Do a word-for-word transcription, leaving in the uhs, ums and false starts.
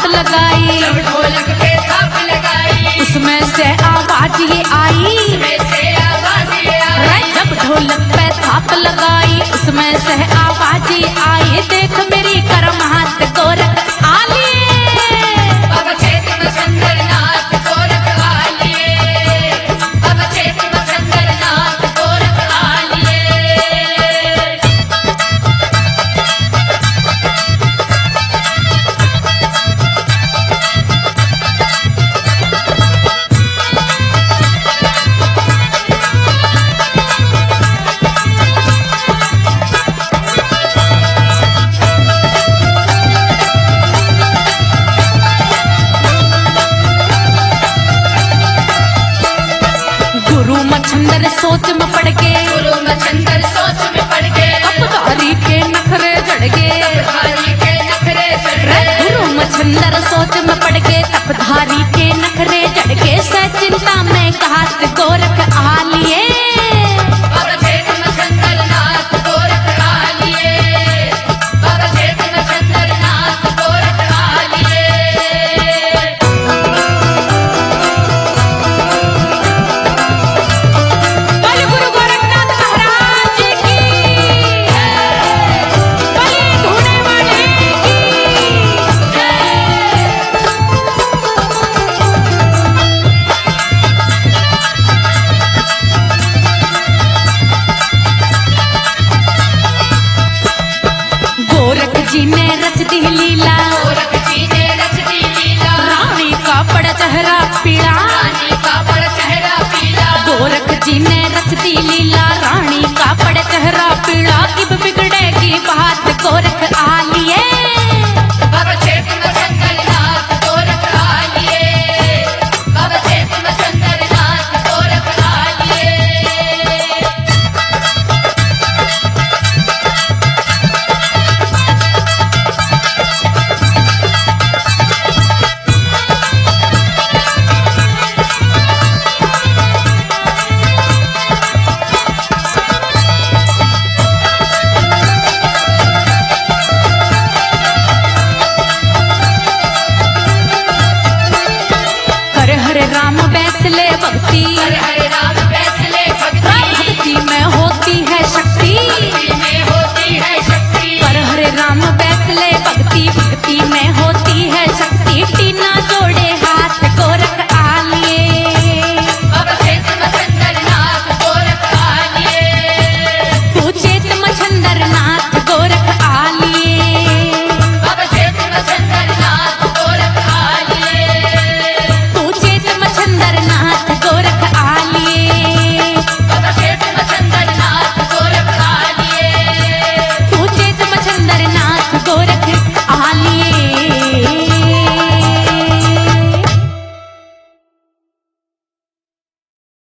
लगाई, जब ढोलक पे थाप लगाई, उसमें से आवाज ये आई, उसमें से आवाज ये आई, जब ढोलक पे थाप लगाई उसमें से आवाज ये आई, देख मेरी करम हाथ गोरख आली, बाबा चेत मचंदर नाथ गोरख आलिए, बाबा चेत मचंदर नाथ गोरख आलिए। मच्छंदर सोच में पड़ के, गुरु मच्छंदर सोच में पड़ के, अपधारी के नखरे चढ़ गए, अपधारी के नखरे चढ़ गए, गुरु मच्छंदर सोच में पड़ के अपधारी